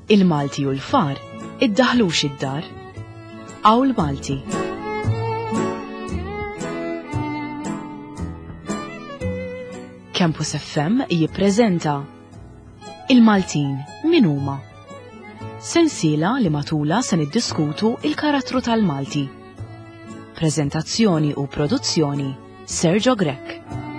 Il-Malti u l-far iddaħlux id-dar. Hawn Malti. Campus FM jippreżenta Il-Maltin min huma. Sensiela li matula se niddiskutu il-karattru tal-Malti. Preżentazzjoni u produzzjoni Sergio Grek.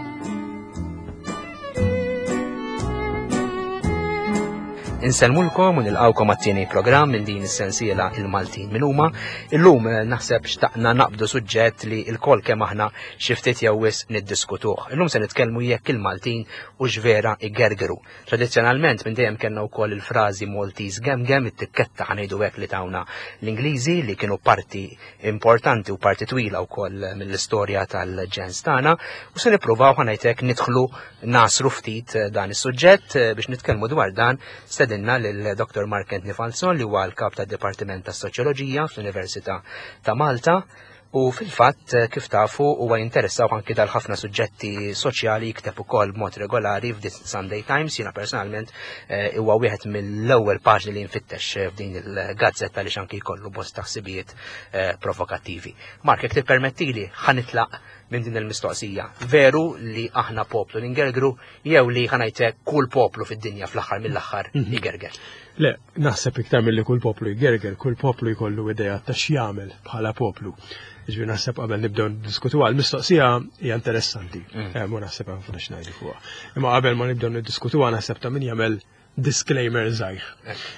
Inselmulkom u nilqawkom għat-tieni programm minn din is-sensiela il-Maltin min huma. Illum naħseb xtaqna naqbdu suġġett li l-kol kemm aħna xi ftit jew wisq niddiskutuh. Illum se nitkellmu jekk il-Maltin hux vera igergeru. Tradizzjonalment minn dejjem kellna wkoll il-frażi Maltese gemgem, it-tikketta ħanejdu hekk li tawna l-Ingliżi li kienu parti importanti u parti twila wkoll mill-istorja tal-ġens tagħna u se nippruvaw ħanajtek nidħlu nasru ftit dan is-suġġett biex nitkellmu dwar dan stedinna lil-Dr. Mark Anthony Falzon li huwa l-kap tad-Dipartiment tas-Soċjoloġija fl-Università ta' Malta u fil-fatt kif tafu huwa jinteressaw anki dal-ħafna suġġetti soċjali jikteb ukoll b'mod regolari f'The Sunday Times. Jiena personalment huwa wieħed mill-ewwel paġni li nfittex f'din il-gazzetta li xanki jkollu bosta ħsibijiet provokattivi. Mark, jekk tippermettili ħanitlaq minn din il-mistoqsija. Veru li aħna poplu ningergru jew li ħanajtek kull poplu fid-dinja fl-aħħar mill-aħħar jigerger? Le, naħseb iktar milli kull poplu jgerger, kull poplu jkollu idea ta' x'jagħmel bħala poplu. Ġifieri naħseb qabel nibdew niddiskutu għal-mistoqsija hija interessanti. Mu naħseb hemm f'dax ngħidu fuqha. Imma qabel ma nibdew niddiskutuha naħseb ta' min jagħmel disclaimer żgħir.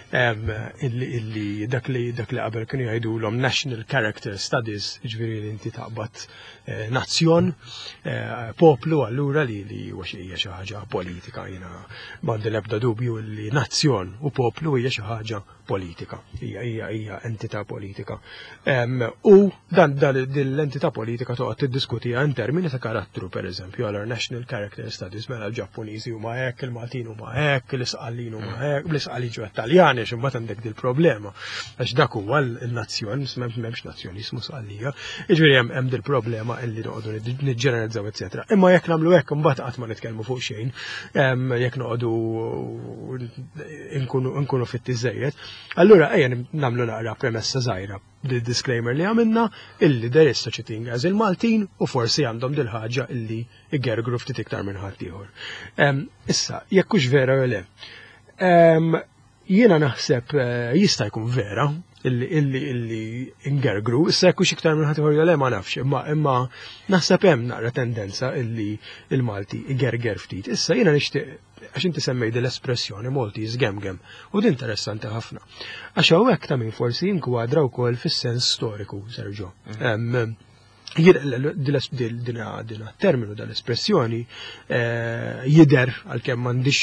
Illi dak li qabel kienu jgħidulhom National Character Studies, ġifieri li inti taqbad nazzjon, poplu allura li hija xi ħaġa politika. Jiena m'għandi l-ebda dubju li nazzjon u poplu hija xi ħaġa politika. Hija entità politika. U dan l-entità politika toqgħod tiddiskutiha in termini ta' karattru, pereżempju, għal National Character Studies mela l-Ġappuniżi huma hekk, il-Maltin huma hekk, l-Isqallin huma hekk, l-Isqallin ġew Taljani x'imbagħad għandek dil-problema. Għax dak huwa l-nazzjon, m'hemmx nazzjonizmu sqallija. Jiġifieri hemm dil-problema illi noqogħdu niġġeneralizzaw eċetera. Imma jekk nagħmlu hekk imbagħad qatt ma nitkellmu fuq xejn, jekk noqogħdu nkunu fitti żejjed. Allura ejja nagħmlu naqra premessa żgħira disclaimer li għamilna illi there is such a thing as il-Maltin u forsi għandhom dil ħaġa illi igergru ftit iktar minn ħadd ieħor. Issa, jekk hux vera jew le. Jiena naħseb jista' jkun vera illi ingergru, issa jekk hux iktar minn ħadd ieħor jew le ma nafx, imma naħseb hemm naqra tendenza illi il-Malti igerger ftit. Issa jiena nixtieq għax inti semmejt l-espressjoni Maltese gemgem u din interessanti ħafna. Għax hawnhekk ta' min forsi jinkwadra wkoll fis-sens storiku, Sergio. Dina terminu dal-espressjoni jider għalkemm m'għandix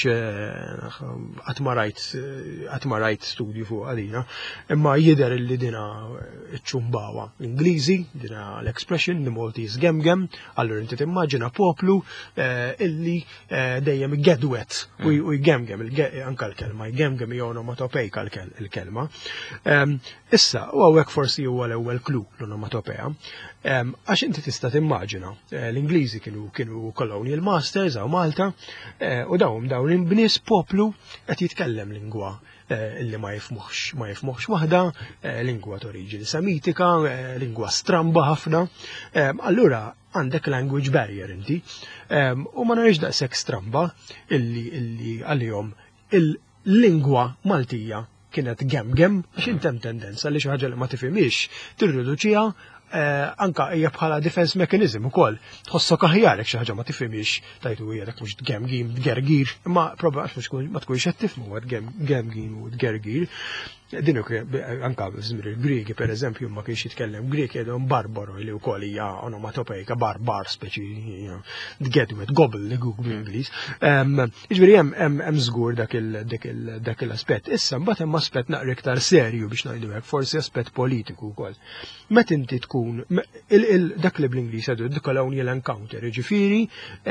qatt ma rajt studju fuq għalina, imma jider illi dina ċċumbawa Ingliżi, dina l-expression li Maltese gemgem, allura inti timmaġina poplu illi dejjem igedwet u jgemgem anke l-kelma, jgemgem hija onomatopejka l-kelma. Issa, u hawnhekk forsi huwa l-ewwel klu l-onomatopea. Għax inti tista' timmaġina l-Ingliżi kienu colonial masters għaw Malta u dawn il-bnies poplu qed jitkellem lingwa illi ma jifmuħx waħda, lingwa ta' oriġini semitika, lingwa stramba ħafna. Allura għandek language barrier inti u ma narax daqshekk stramba illi għalihom il-lingwa Maltija kienet gemgem għax intem tendenza li xi ħaġa li ma tifhimix tirriduċiha anka hija bħala defense mechanism ukoll. Tħossok aħjar jekk xi ħaġa ma tifhimix tajtu hija dak mhux tgemgim tgergir, imma probabli ma tkunx qed tifhmu tgemgim u tgergir. Din anka żmir il-Griegi pereżempju ma kienx jitkellem Grieg jedhom barbaro li wkoll hija onomatopejka barbar speċi tgedwet gobble li bl-Ingliż. Jiġifieri hemm żgur dak l-aspett. Issa mbagħad hemm aspett naqra iktar serju biex ngħidu hekk, forsi aspett politiku wkoll. Meta inti tkun dak li bl-Ingliż għadu colonial encounter, jiġifieri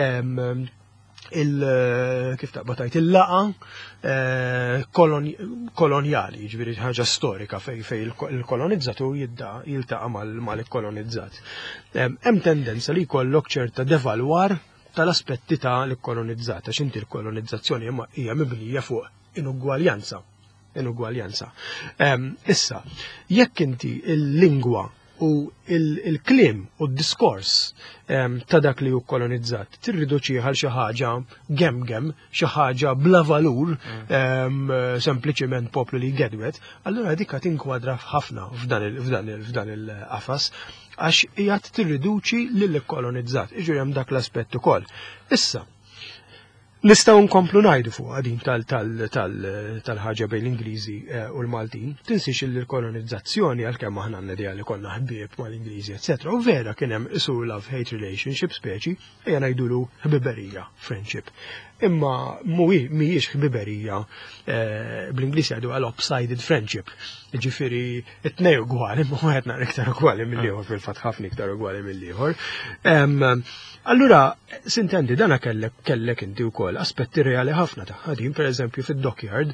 kif taqbatajt il-laqa kolonjali, ġviri ħaġa storika fej il-kolonizzatur jiltaqa mal-kolonizzat. Hemm tendenza li jkollok ċerta devalwar tal-aspetti ta' l-kolonizzata, x'inti l-kolonizzazzjoni hija mibnija fuq inugwaljanza. inugwaljanza. Issa, jekk inti il-lingwa u il-klim u d-diskors ta' dak li hu kolonizzat tirriduċi għal xi ħaġa gemgem, xi ħaġa bla valur, sempliċement poplu li gedwet, allura dik qed tinkwadra ħafna f'dan il-qafas għax qiegħed tirriduċi lill-kolonizzat. Iġu hemm dak l-aspett ukoll. Issa, nistgħu nkomplu ngħidu fuq din tal-ħaġa bejn l-Ingliżi u l-Maltin. Tinsix il-kolonizzazzjoni għalkemm aħna għandna li konna ħbieb mal-Ingliżi, eċetera. U vera kien hemm isu love-hate relationship speċi ejja ngħidulu ħbiberija, friendship. Imma mhijiex ħbiberija bl-Ingliż jgħidu lopsided friendship. Ġifieri it-tnej ugwali, imma wieħed naqra iktar ugwali mill-ieħor fil-fatt ħafna iktar ugwali mill-ieħor. Allura, sintendi, dana kellek inti wkoll aspetti reali ħafna ta' ħadin, pereżempju fid-dockyard,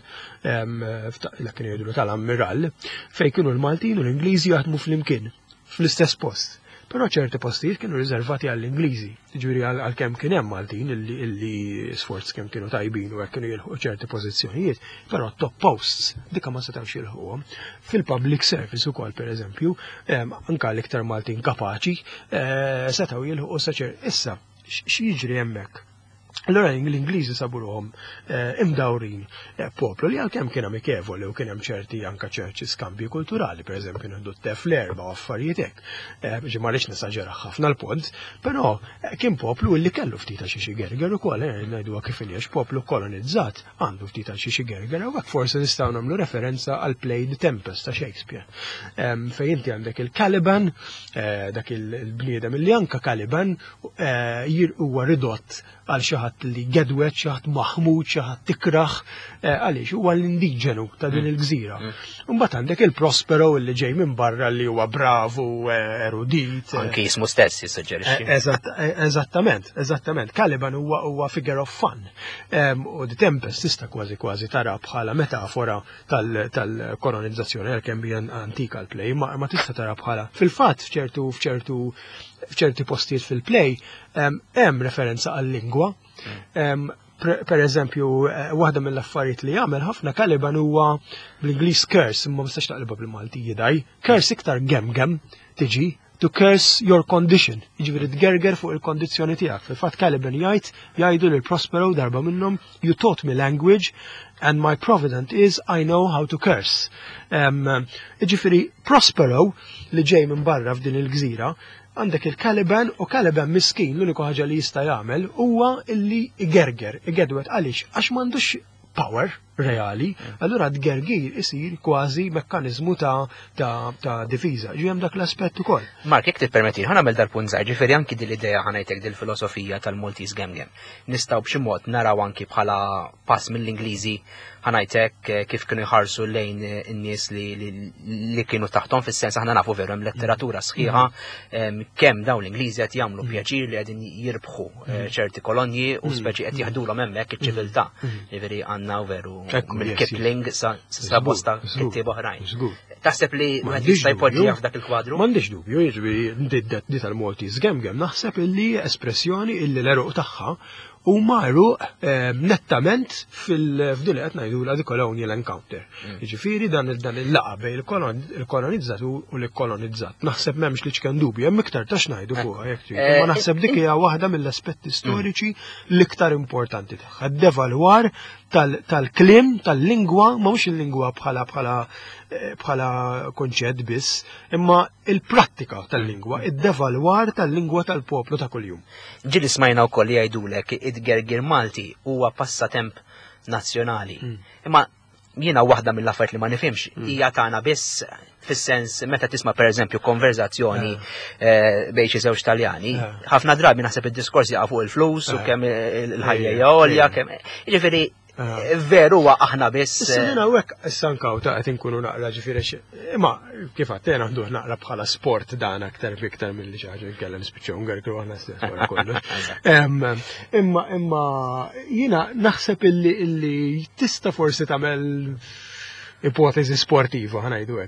l kien jgħidu tal-ammiral, fejn kienu l-Maltin u l-Ingliżi jaħdmu flimkien, fl-istess post. Però ċerti postijiet kienu riservati għall-Ingliżi, jiġifieri għalkemm kien hemm Maltin illi sforz kemm kienu tajbin u hekk kienu jilħu ċerti pożizzjonijiet, però top posts dikha ma setgħux jilħuhom. Fil-public service ukoll pereżempju, anke l-iktar Maltin kapaċi setgħu jilħu issa x'jiġri hemmhekk. Allora l-Ingliżi saburuhom imdawrin poplu li għalkemm kien amikevoli u kien hemm ċerti anke ċerti skambji kulturali, pereżempju nieħdu t-tef l-erba' u affarijiet hekk. Ġi ma rridx nesaġera ħafna l-pod, però kien poplu li kellu ftit ta' xi gerger ukoll ngħiduha kif inhiex poplu kolonizzat għandu ftit ta' xi gerger u hekk forsi nistgħu nagħmlu referenza għal play The Tempest ta' Shakespeare. Fejn inti għandek il-Caliban, dak il-bniedem li anke Caliban huwa ridott għal xi ħadd li gedwet, xi ħadd maħmud, xi ħadd tikraħ, għaliex huwa l-indiġenu ta' din il-gżira. Mbagħad għandek il-Prospero li ġej minn barra li huwa bravu, erudit. Anke jismu stess jissuġġerixxi. Eżattament. Caliban huwa figure of fun. U The Tempest tista' kważi tara bħala metafora tal-kolonizzazzjoni għalkemm hija antika l-play, ma tista' tara bħala fil-fatt f'ċerti postijiet fil-play hemm referenza għal-lingwa. Per eżempju, waħda mill-affarijiet li jagħmel ħafna Caliban huwa bl-Ingliż curse, imma ma nistax taqlibha bil-Malti jidaj. Curse iktar gemgem tiġi to curse your condition, jiġifieri tgerger fuq il-kondizzjoni tiegħek. Fil-fatt Caliban jgħidu lil Prospero darba minnhom, you taught me language and my provident is I know how to curse. Jiġifieri Prospero li ġej minn barra f'din il-gżira għandek il-Caliban u Caliban miskin l-uniku ħaġa li jista' jagħmel huwa illi igedwet għaliex għax m'għandux power reali, allura d-gergir isir kważi mekkaniżmu ta' difiża. Ġi hemm dak l-aspett ukoll. Mark, jekk tippermetti, ħanagħmel dal-punt żgħar, ġifieri anki din l-idea ħanajtek dil-filosofija tal-Maltese Gemgem. Nistgħu b'xi mod naraw anki bħala pass mill-Ingliżi ħanajtek kif kienu jħarsu lejn in-nies li kienu taħtom fis-sens aħna nafu veru hemm letteratura sħiħa kemm dawn l-Ingliżi qed jagħmlu pjaċir li qegħdin jirbħu ċerti kolonji u speċi qed jaħdulhom hemmhekk iċ-ċiviltà. Ġifieri għandna veru mill-Kipling sa bosta kittieb oħrajn. Taħseb li wieħed jista' jpoġġiha f'dak il-kwadru? M'għandix dubju, jiġri di tal-Maltese Gemgem naħseb illi espressjoni illi l-eruq tagħha u marru nettament f'din li qed ngħidula the colonial encounter. Jiġifieri dan il-laqa bejn il-kolonizzat u l-kolonizzat. Naħseb m'hemmx li ċkien dubju, hemm iktar ta' x'ngħidu fuqha jekk trid. Ma naħseb dik hija waħda mill-aspetti storiċi l-iktar importanti tagħha. Devalwar tal-kliem, tal-lingwa, ma mhux il-lingwa bħala konċett biss, imma il-prattika tal-lingwa, id-devalwar tal-lingwa tal-poplu ta' kuljum. Ġili smajna wkoll li jgħidulek id-gergir Malti huwa passatemp nazzjonali. Imma jiena waħda mill-affarijiet li ma nifhimx hija tagħna biss fis-sens meta tisma' pereżempju konverzazzjoni bejn xi żewġ Taljani, ħafna drabi naħseb id-diskors jaqa' fuq il-flus u kemm il-ħajja għolja, kemm jiġifieri veru huwa aħna biss. Jiena hekk issa nkawta qed inkunu naqra ġifieri imma kif għadd għandu naqra bħala sport dan aktar biktar milli xi ħaġa nkellem nispiċċew ngerkru aħna stess wara kollox. Imma jiena naħseb illi tista' forsi tagħmel ipotezi sportiva ħanajdu hekk.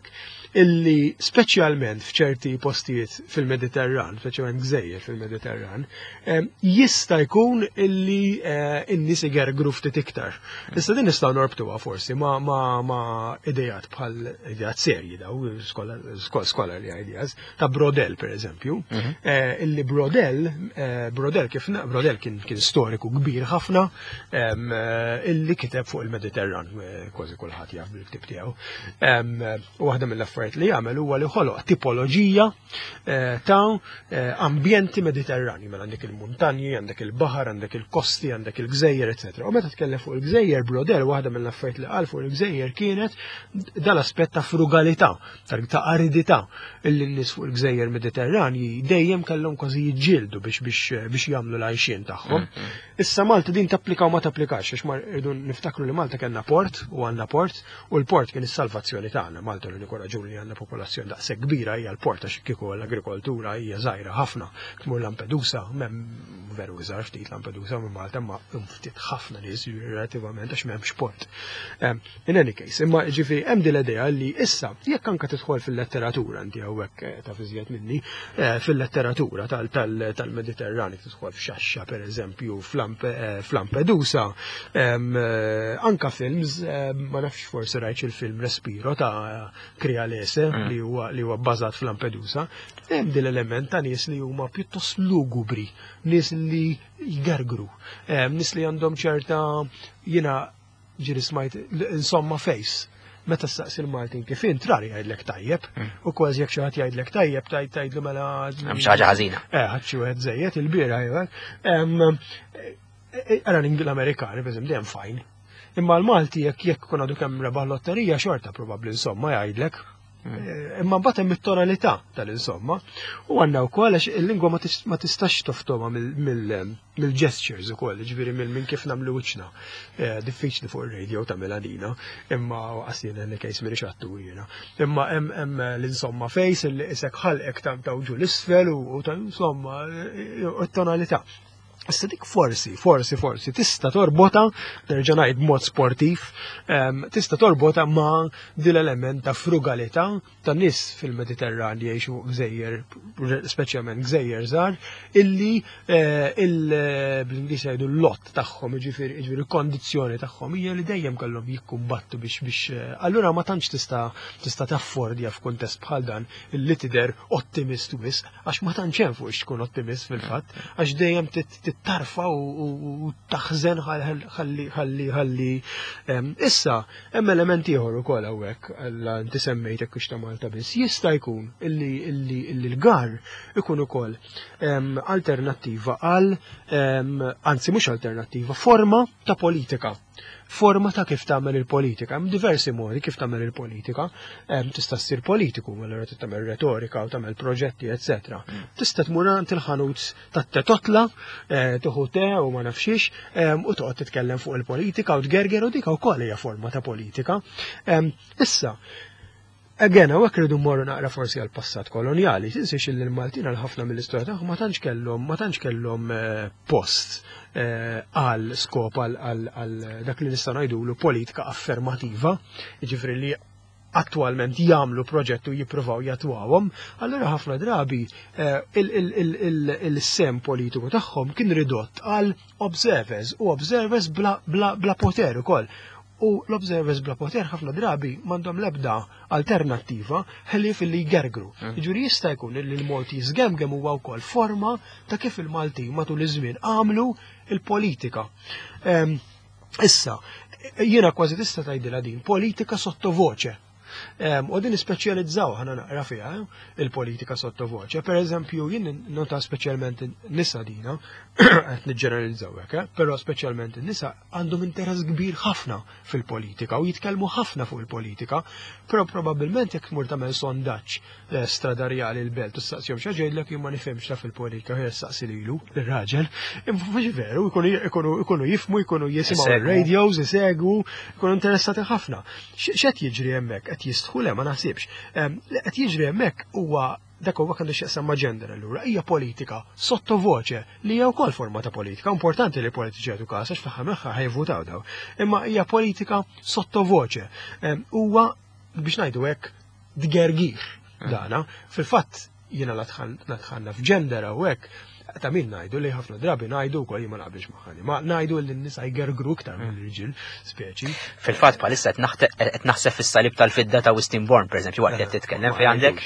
illi speċjalment f'ċerti postijiet fil-Mediterran, speċjalment gżejjer fil-Mediterran, jista' jkun illi n-nies igergru ftit iktar. Issa din nistgħu norbtuha forsi ma' idejat bħal idejat serji daw, scholarly ideas, ta' Brodel pereżempju, illi Brodel kien storiku kbir ħafna illi kiteb fuq il-Mediterran, kważi kulħadd jaf bil-ktib tiegħu. U waħda mill-affarijiet li jagħmel huwa li ħoloq tipoloġija ta' ambjenti mediterrani, mela għandek il-muntanji, għandek il-baħar, għandek il-kosti, għandek il-gżejjer, etc. U meta tkellem fuq il-gżejjer, Brodel waħda mill-affarijiet li qal fuq il-gżejjer kienet dal-aspett ta' frugalità, ta' aridità, illi n-nies fuq il-gżejjer Mediterrani dejjem kellhom kważi jiġġieldu biex jagħmlu l-għajxien tagħhom. Issa Malta din tapplika u ma tapplikax, għax ma rridu niftakru li Malta kellna port u għandna port, u l-port kien is-salvazzjoni tagħna. Malta l-uniku raġuni li għandna popolazzjoni daqshekk kbira hija l-port għax kieku l-agrikoltura hija żgħira ħafna. Tmur Lampedusa, veru iżgħar ftit Lampedusa minn Malta, ma ftit ħafna nies relattivament għax m'hemmx port. In any case, imma ġifieri hemm din l-idea li issa jekk anke tidħol fil-letteratura inti hawnhekk ta' fiżjed minni, fil-letteratura tal-Mediterran tidħol f'Xaxxa pereżempju f'Lampedusa, anka films, ma nafx forsi rajt il-film Respiro ta' Crialese li huwa bbażat f'Lampedusa, hemm din l-element ta' nies li huma pjuttost lugubri, nies li jgergru, nies li għandhom ċerta jiena ġiri smajt insomma face. Meta staqsi l-Maltin kif intrari jgħidlek tajjeb, u kważi jekk xi ħadd jgħidlek tajjeb tgħidlu mela hemm xi ħaġa ħażina. Ħadd xi wieħed żejjed il-biera ara l-Amerikani pereżempju dejjem fajn. Imma l-Malti jekk kun għadu kemm rebaħ lotterija xorta probabbli insomma jgħidlek. Imma mbagħad hemm it-tonalità tal-insomma u għandna wkoll għax il-lingwa ma tistax toftoma mill-gestures ukoll, ġifieri minn kif nagħmlu wiċċna. Diffiċli fuq ir-radio ta' Melanina, imma qasien li kejs m'iniex attur jiena. Imma hemm l-insomma fejs illi isek ħalqek ta' uġu l-isfel u ta' insomma t-tonalità. Issa dik forsi tista' torbota, nerġa' ngħid b'mod sportiv, tista' torbota ma' din l-element ta' frugalità ta' nies fil-Mediterran li jgħixu gżejjer, speċjalment gżejjer żgħar, illi bl-Ingliż jgħidu l-lott tagħhom, jiġifieri kondizzjoni tagħhom hija li dejjem kellhom jikkumbattu biex allura ma tantx tista' taffordja f'kuntest bħal dan illi tidher ottimist wisq, għax ma tantx hemm fuq tkun ottimist fil-fatt, għax dejjem tarfa u taħżen ħalli. Issa, hemm elementi ieħor ukoll hawnhekk għalla inti semmejtek kux ta' Malta biss. Jista' jkun illi l-gar ikun ukoll alternattiva għal anzi mhux alternattiva, forma ta' politika. Forma ta' kif tagħmel il-politika. Hemm diversi modi kif tagħmel il-politika. Tista' ssir politiku, allura tagħmel retorika u tagħmel proġetti, etc. Tista' tmur għand il-ħanut tat-tetotla, tieħu te u ma nafxiex, u toqgħod titkellem fuq il-politika u tgerger u dik wkoll hija forma ta' politika. Issa, again, hawnhekk irridu mmorru naqra forsi għall-passat kolonjali, tinsiex li l-Maltin għal ħafna mill-istorja tagħhom ma tantx kellhom post għal skop għal dak li nistgħu ngħidulu politika affermativa, jiġifieri li attwalment jagħmlu proġett u jippruvaw jatwawhom, allura ħafna drabi il-sem politiku tagħhom kien ridott għal observers u observers bla poter ukoll. U l-observers bla poter ħafna drabi m'għandhom l-ebda alternattiva ħlief illi jgergru. Jiġifieri jista' jkun li l-Malti żgemgem huwa wkoll forma ta' kif il-Malti matul iż-żmien għamlu il-politika. Issa, jiena kważi tista' tgħidilha din politika sottovoċe. U din ispeċjalizzaw ħana naqra fiha il-politika sottovoċe. Pereżempju, jien nota speċjalment nisa dina, qed niġġeneralizzaw hekk, però speċjalment in-nisa għandhom interess kbir ħafna fil-politika u jitkellmu ħafna fuq il-politika, però probabbilment jekk tmur tagħmel sondaġġ stradarjali l-belt u staqsihom xi ġejdlek jien ma nifhimx ta' fil-politika ħej staqsi lilu ir-raġel. Imma mhux veru, jkunu jifhmu, jkunu jisimgħu ir-radios, isegwu, jkunu interessati ħafna. X'qed jiġri hemmhekk? Qed jistħu le ma naħsibx. Qed jiġri hemmhekk huwa dak huwa kandu x'jaqsam ma' gender allura hija politika sottovoċe li hija wkoll forma ta' politika. Importanti li politiċi jagħtu każ għax fl-aħħar mill-aħħar ħajvutaw daw. Imma hija politika sottovoċe. Huwa biex ngħidu hekk dgergir dana. Fil-fatt jiena natħanna f'gender hawnhekk ta' min ngħidu li ħafna drabi ngħidu wkoll jien ma naqbilx magħhani. Ma ngħidu li n-nisa jgergru iktar mill-irġiel speċi. Fil-fatt bħalissa qed naħseb fis-salib tal-fidda ta' Westinborn, pereżempju, waqt qed titkellem fejn għandek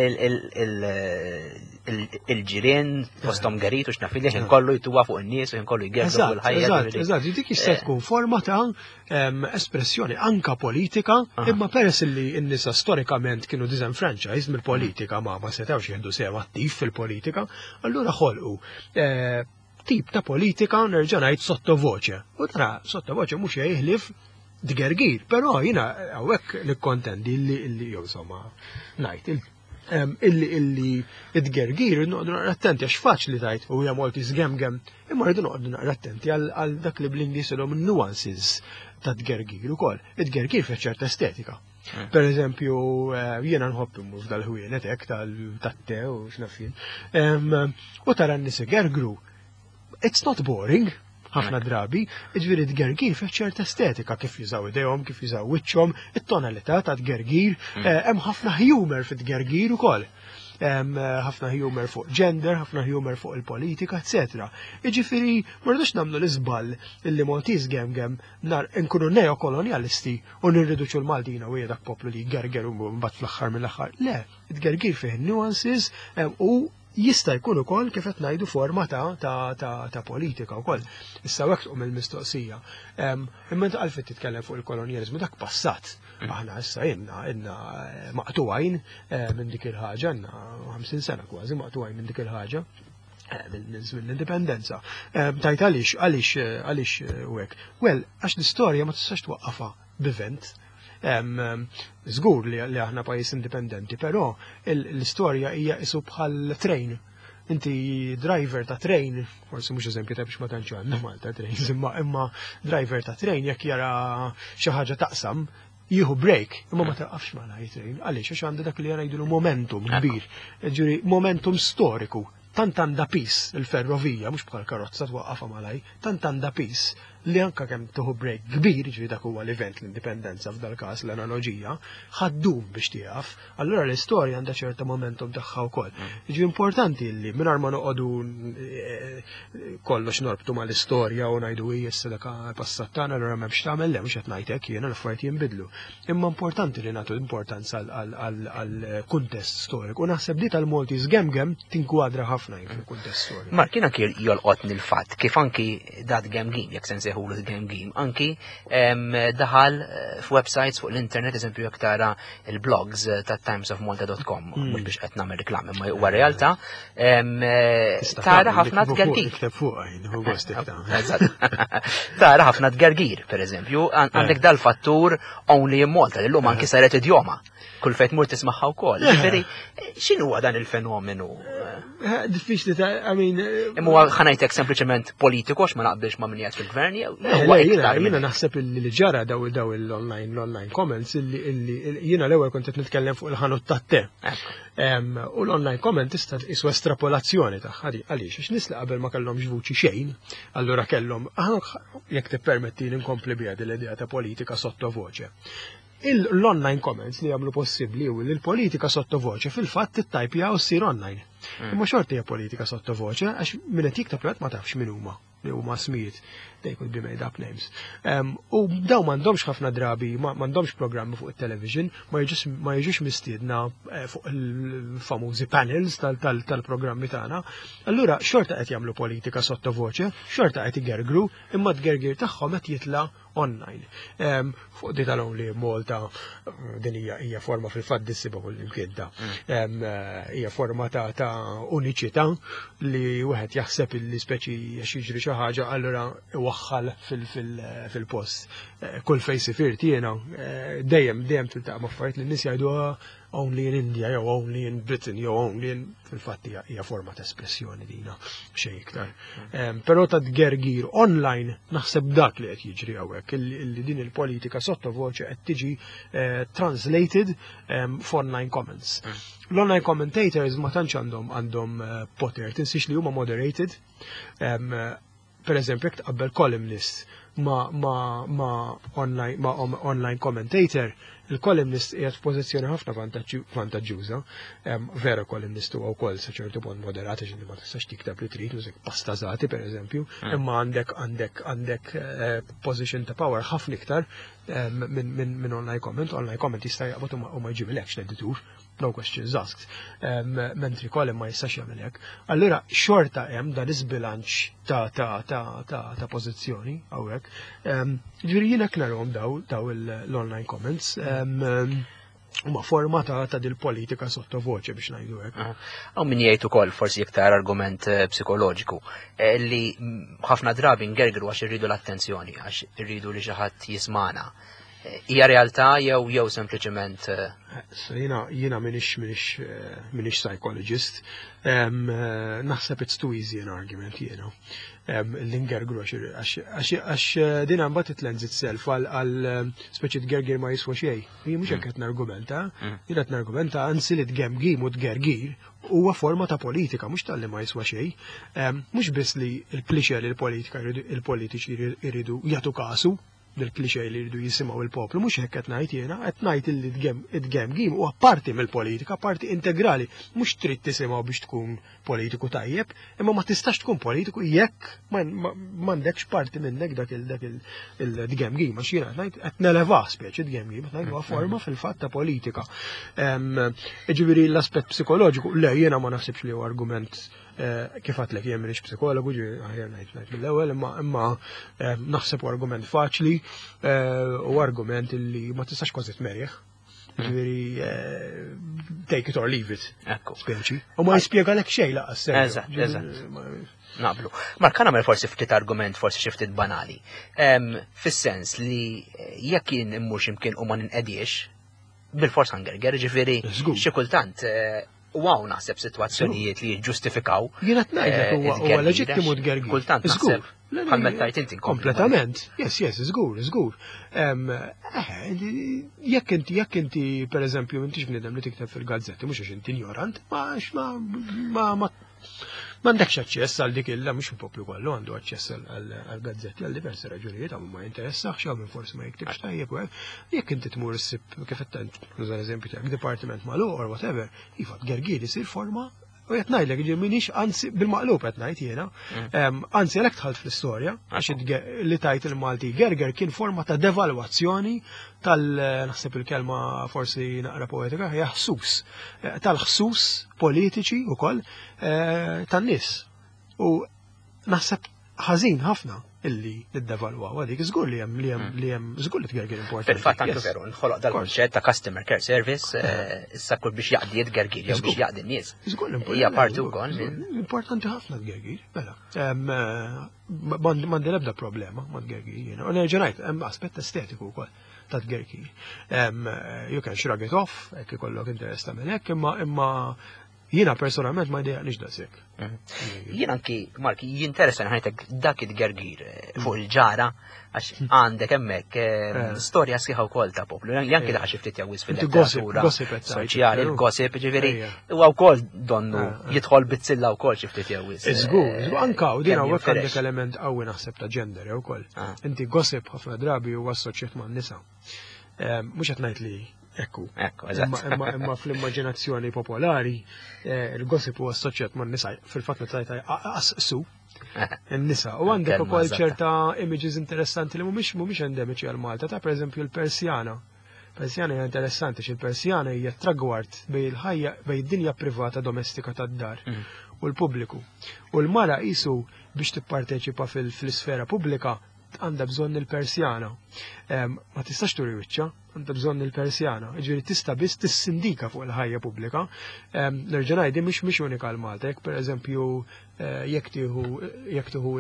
il-ġirien fosthom gerit u x'naf illi kollu jtuwa fuq in-nies u kollu jgergru fil-ħajja. Eżatt, dik jista' tkun forma ta' espressjoni anka politika, imma peress li n-nisa storikament kienu disenfranchised mill-politika ma setgħux jieħdu sehem attiv fil-politika, allura ħolqu tip ta' politika nerġa' ngħid sottovoċe. U tara sottovoċe mhux jgħid dgergir, però jiena hawnhekk nikkontendi li jew insomma ngħid illi id-gergir noqdu naqra attenti għax faċli tajt u hija Malti żgemgem, imma rridu noqdu naqra attenti għal dak li bl-Ingliż ilhom nuances ta' d-gergir ukoll. Id-gergir fi ċerta estetika. Per eżempju, jiena nħobb immur f'dal-ħwienet hekk tat-te u x'nafin. U tara n-nies igergru. It's not boring. Ħafna drabi, ġviri d-gergir fi ċerta estetika kif jużaw idejhom, kif jużaw wiċċhom, it-tonalità ta' d-gergir, hemm ħafna humor fit-gergir ukoll. Ħafna humor fuq gender, ħafna humor fuq il-politika, etc. Ġifieri ma rridux nagħmlu l-iżball illi Maltiż gemgem nar nkunu neokolonjalisti u nirriduċu l-Maltina u dak poplu li jgerger u mbagħad fl-aħħar mill-aħħar. Le, id-gergir fih nuances u jista' jkun ukoll kif qed ngħidu forma ta' politika wkoll. Issa hekk tqum il-mistoqsija. Imma inti għalfejn titkellem fuq il-kolonjaliżmu dak passat. Aħna issa inna maqtuwajn minn dik il-ħaġa, għandna 50 sena kważi maqtuwajn minn dik il-ħaġa. Minn l-indipendenza. Tajt għaliex u hekk. Well, għax l-istorja ma tistax twaqqafha b'event. Żgur li aħna pajjiż indipendenti, però l-istorja hija isu bħal trejn. Inti driver ta' trejn, forsi mhux eżempju ta' biex ma tantx għandna Malta trains, imma driver ta' trejn jekk jara xi ħaġa taqsam, jieħu break, imma ma taqafx malaj trejn. Għaliex għax għandha dak li ngħidu momentum kbir. Ġieri momentum storiku. Tant għandha pis il-ferrovija, mhux bħal karozza twaqqafha malaj, tant għandha pis li anka kemm tieħu break kbir, ġifieri dak huwa l-event l-indipendenza f'dal każ l-analoġija, ħaddum biex tieqaf, allura l-istorja għandha ċerta momentum tagħha wkoll. Jiġi importanti li mingħajr ma noqogħdu kollox norbtu mal-istorja u ngħidu issa dak passat tagħna allura m'hemmx tagħmel le mhux qed ngħid hekk jiena l-affarijiet jinbidlu. Imma importanti li nagħtu importanza għall-kuntest storiku. U naħseb li tal-Maltiż gemgem tinkwadra ħafna fil-kuntest storiku. Mark jiena jolqotni l-fatt kif anki dat gemgim jekk se hu l-game anki daħal f'websites fuq l-internet eżempju jekk tara il-blogs ta' timesofmalta.com mhux biex qed nagħmel reklam imma huwa realtà tara ħafna tgergir. Tara ħafna tgergir pereżempju għandek dal-fattur only in Malta li llum anki saret idjoma. Kull fejn tmur tismagħha wkoll. Ġifieri x'inhu huwa dan il-fenomenu? Diffiċli ta' imma ħanajtek sempliċement politiku għax ma naqbilx ma' min qiegħed fil-gvern jiena naħseb li ġara daw l-online comments illi jiena l-ewwel kont qed nitkellem fuq il-ħanut tat-te. U l-online comment tista' tqisu estrapolazzjoni tagħha għaliex għax nies li qabel ma kellhomx vuċi xejn, allura kellhom jekk tippermettili nkompli biha l-idea ta' politika sottovoċe. L-online comments li jagħmlu possibbli u li l-politika sottovoċe fil-fatt tittajpja u ssir online. Imma xorta hija politika sottovoċe għax min qed jikteb ma tafx min huma li huma smijiet. They could be made up names. U daw m'għandhomx ħafna drabi, m'għandhomx programmi fuq it-television, ma jiġux mistiedna fuq il-famużi panels tal-programmi tagħna. Allura xorta qed jagħmlu politika sottovoċe, xorta qed igergru, imma d-gergir tagħhom qed jitla' online. Fuq di tal-only Malta din hija forma fil-fatt dissibaw l-imkiedda. Hija forma ta' uniċità li wieħed jaħseb li speċi jiġri xi ħaġa allura iwaħħal fil-post. Kull fejn sifirt jiena dejjem tiltaqa' m'affarijiet li n-nies jgħidu only in India, jew only in Britain, jew only in fil-fatt hija forma ta' espressjoni dina xejn iktar. Però ta' gergir online naħseb dak li qed jiġri hawnhekk illi din il-politika sottovoċe qed tiġi translated f'online comments. L-online commentators ma tantx għandhom poter, tinsix li huma moderated. Per eżempju, jekk tqabbel columnist ma online commentator, il-columnist qiegħed f'pożizzjoni ħafna vantaġġuża, vera columnist huwa wkoll sa ċertu punt moderat għax ma tistax tikteb li trid użek pastazati pereżempju, imma għandek position ta' power ħafna iktar minn online comment jista' jaqbad u ma jġibilekx l-editur, no questions asked, mentri column ma jistax jagħmel hekk. Allura xorta hemm dan iż-bilanċ ta' pożizzjoni hawnhekk. Ġifieri jien hekk narhom daw l-online comments. Huma forma ta' dil-politika sottovoċe biex ngħidu hekk. Hawn min jgħid ukoll forsi iktar argument psikoloġiku li ħafna drabi ngergru għax irridu l-attenzjoni, għax irridu li xi ħadd jismana. Hija realtà jew sempliċement jiena minix psychologist, naħseb it's too easy an argument, l-ingergru għax din mbagħad it-lens itself għal speċi tgergir ma jiswa xejn. Jien mhux hekk qed nargumenta, jien qed nargumenta anzi li tgemgim u tgergir huwa forma ta' politika, mhux tal-li ma jiswa xejn. Mhux biss li l-plixer il-politiċi jridu jagħtu kasu bil-kliċej li jridu jisimgħu il-poplu, mhux hekk qed ngħid jiena, qed ngħid li it-game huwa parti mill-politika, parti integrali, mhux trid tisimgħu biex tkun politiku tajjeb, imma ma tistax tkun politiku jekk m'għandekx parti minnek dak il-game game, għax jiena qed nelevah speċi game game, qed ngħid huwa forma fil-fatt ta' politika. Ġifieri l-aspett psikoloġiku, le jiena ma naħsibx li huwa argument kif għatlek jien m'iniex psikologu, ħajja ngħid mill-ewwel, imma naħseb argument faċli u argument li ma tistax kważi tmerjeħ. Ġifieri take it or leave it. Speċi. U ma jispjegalek xejn laqas. Eżatt. Naqblu. Mark nagħmel forsi ftit argument forsi xi ftit banali. Fis-sens li jekk jien immur x'imkien u ma ninqediex bil-fors ħangerger, ġifieri xi kultant Wow, naħseb situazzjonijiet li jiġġustifikaw. Jiena tnajdlek huwa leġittimu tgergir. Kultant naħseb bħal mettajt inti kompletament. Yes, żgur. Jekk inti pereżempju intix bniedem li tikteb fil-gazzetti mhux għax inti ignorant, ma m'għandekx aċċess għal dik illa mhux il-poplu kollu għandu aċċess għall-gazzetti għal diversi raġunijiet għamu ma jinteressax għamu forsi ma jiktibx tajjeb u jekk inti tmur issib kif qed nuża eżempju tiegħek departiment magħluq or whatever, iva tgergir isir forma u qed ngħidlek ġie minix anzi bil-maqlub qed ngħid jiena, anzi għalhekk tħalt fl-istorja għax li tajt il-Malti gerger kien forma ta' devalwazzjoni naħseb il-kelma forsi naqra poetika hija ħsus tal-ħsus politiċi wkoll tan-nies. U naħseb ħażin ħafna illi niddevalwaw għadik, żgur li hemm żgur li tgergir importanti. Fil-fatt anke veru nħoloq dal-konċett ta' customer care service issa kull biex jaqdi jitgergir jew biex jaqdi n-nies. Hija parti wkoll importanti ħafna tgergir, mela. M'għandi l-ebda problema ma' tgergir jiena. U nerġa' ngħid hemm aspett estetiku wkoll ta' tgergir. You can shrug it off, hekk ikollok interess tagħmel hekk, imma jiena personalment ma jdejjaqniex daqshekk. Jien anki, Mark, jinteressa ħajtek dak id-gergir fuq il-ġara għax għandek hemmhekk storja sħiħa wkoll ta' poplu. Janki daħ xi ftit jawwiż fil-letteratura soċjali, il-gossip, ġifieri huwa wkoll donnu jidħol bit-silla wkoll xi ftit jawwiż. Żgur, anke u din hawnhekk għandek element qawwi naħseb ta' gender wkoll. Inti gossip ħafna drabi huwa assoċjat man-nisa. Mhux qed ngħid li Ekku, imma fl-immaġinazzjoni popolari il-gossip huwa assoċjat man nisa fil-fatt li tajta qassu n-nisa u għandek ukoll ċerta images interessanti li mhumiex endemiċi għal Malta ta' pereżempju l-Persjana. Persjana hija interessanti il-Persjana hija tragward bejn id-dinja privata domestika tad-dar u l-pubbliku. U l-mara qisu biex tipparteċipa fil-sfera pubblika għandha bżonn il-Persjana. Ma tistax turi wiċċa, għandha bżonn il-Persjana. Ġifieri tista' biss tissindika fuq il-ħajja pubblika. Nerġa' ngħid mhix unika l Malta, jekk pereżempju jekk tieħu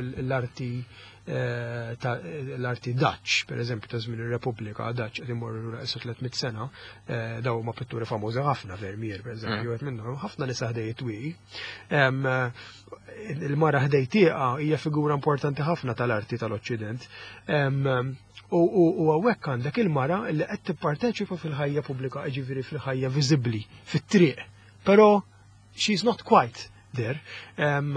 l-arti Dutch, pereżempju ta' żmien ir-Repubblika Dutch qed imorru issa 300 sena, daw ma' pitturi famużi ħafna Vermeer pereżempju qed minnhom ħafna nisa ħdejt twieqi. Il-mara ħdejtieqa hija figura importanti ħafna tal-arti tal-Oċċident. U għawek għandek il-mara li qed tipparteċipa fil-ħajja pubblika, ġifieri fil-ħajja viżibbli, fit-triq. Però she's not quite there.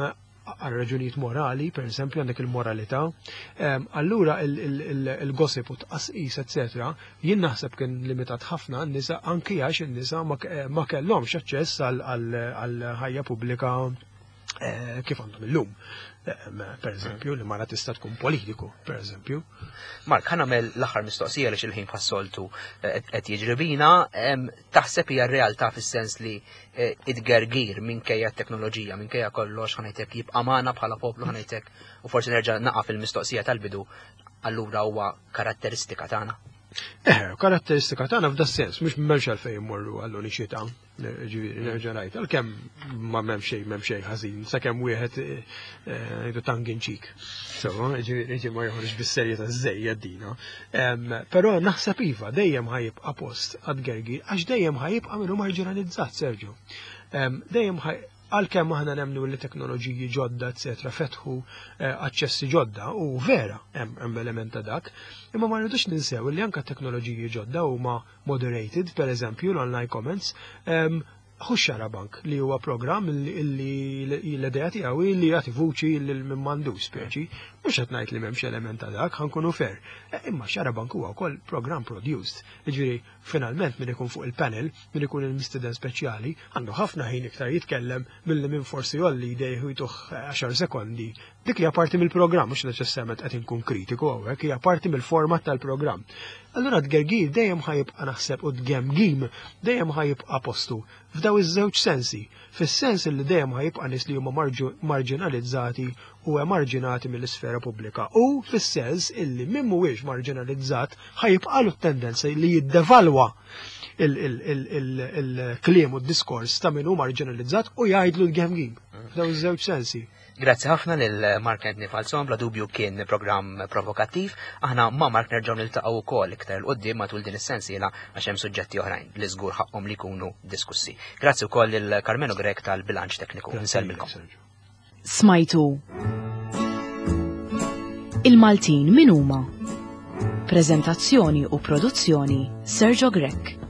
għal raġunijiet morali, per esempio għandek il-moralità, allura il-gossip u tqasqis, etc. Jien naħseb kien limitat ħafna n-nisa anki għax in-nisa ma kellhomx aċċess għal ħajja pubblika kif għandhom illum. Per eżempju, li mara tista' tkun politiku, per eżempju. Mark, ħanamel l-aħħar mistoqsija li xil-ħin fassoltu qed jiġri bina, taħseb hija r-realtà fis-sens li id-gergir minkejja t-teknoloġija, minkejja kollox ħanajtek jibqa' magħna bħala poplu ħanajtek u forsi nerġa' naqa' fil-mistoqsija tal-bidu allura huwa karatteristika tagħna. Karatteristika tagħna f'da sens, mhux m'hemmx għalfejn immorru għall-uniċità, ġifieri nerġa' ngħid, għalkemm ma m'hemm xejn ħażin, sakemm wieħed jgħidu tongue in cheek. So, ġifieri ma joħroġ bis-serjetà żejjed dina. Però naħseb iva dejjem ħajibqa' post għad-gergir għax dejjem ħajibqa' minnu marginalizzat, Sergio. Dejjem għalkemm aħna nemmnu li teknoloġiji ġodda, etc. fetħu aċċessi ġodda u vera hemm element ta' dak, imma ma rridux ninsew li anke teknoloġiji ġodda huma moderated, per eżempju l-online comments, Xarabank li huwa programm li l-idea tiegħu li jagħti vuċi lil min m'għandux speċi, mhux qed ngħid li m'hemmx element ta' dak, ħankunu fair. Imma Xarabank huwa wkoll programm produced. Jiġifieri finalment min ikun fuq il-panel, min ikun il-mistiden speċjali, għandu ħafna ħin iktar jitkellem milli min forsi jolli jdejħu jtuħ 10 sekondi. Dik li parti mill-programm, mhux neċessarjament qed inkun kritiku hawnhekk, hija parti mill-format tal-programm. Allura d-gergir dejjem ħajibqa' naħseb u d-gemgim dejjem ħajibqa' postu f'daw iż-żewġ sensi. Fis-sens li dejjem ħajibqa' nies li huma marginalizzati u emarġinati mill-isfera pubblika. U fis-sens illi min mhuwiex marginalizzat ħajibqa' lu tendenza li jiddevalwa il-kliem u d-diskors ta' min hu marginalizzat u jgħidlu l-gemgim f'daw iż-żewġ sensi. Grazzi ħafna lil Mark Anthony Falzon, bla dubju kien programm provokattiv. Aħna ma' Mark nerġgħu niltaqgħu wkoll iktar l-qudiem matul din is-sensiela għax hemm suġġetti oħrajn li żgur ħaqhom li jkunu diskussi. Grazzi wkoll lil Carmenu Grek tal-Bilanċ Tekniku. Nsellmilkom. Smajtu Il-Maltin min huma? Preżentazzjoni u produzzjoni Sergio Grek.